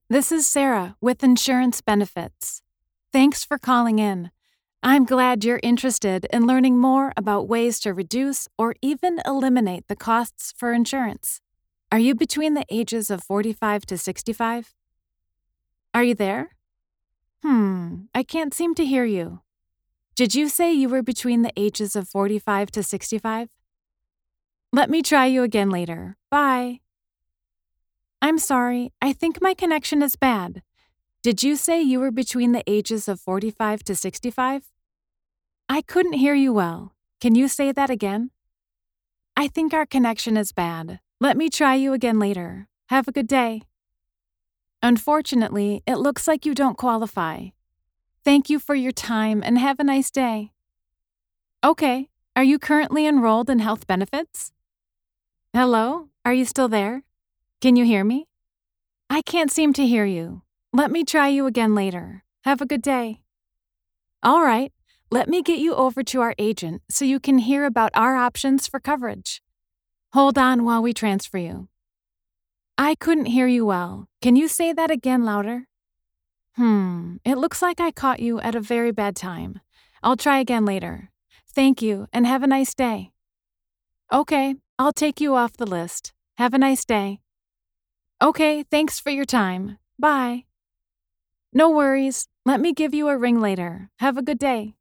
This is Sarah with Insurance Benefits. Thanks for calling in. I'm glad you're interested in learning more about ways to reduce or even eliminate the costs for insurance. Are you between the ages of 45 to 65? Are you there? I can't seem to hear you. Did you say you were between the ages of 45 to 65? Let me try you again later. Bye. I'm sorry, I think my connection is bad. Did you say you were between the ages of 45 to 65? I couldn't hear you well. Can you say that again? I think our connection is bad. Let me try you again later. Have a good day. Unfortunately, it looks like you don't qualify. Thank you for your time and have a nice day. Okay, are you currently enrolled in health benefits? Hello, are you still there? Can you hear me? I can't seem to hear you. Let me try you again later. Have a good day. All right, let me get you over to our agent so you can hear about our options for coverage. Hold on while we transfer you. I couldn't hear you well. Can you say that again louder? It looks like I caught you at a very bad time. I'll try again later. Thank you and have a nice day. Okay, I'll take you off the list. Have a nice day. Okay, thanks for your time. Bye. No worries. Let me give you a ring later. Have a good day.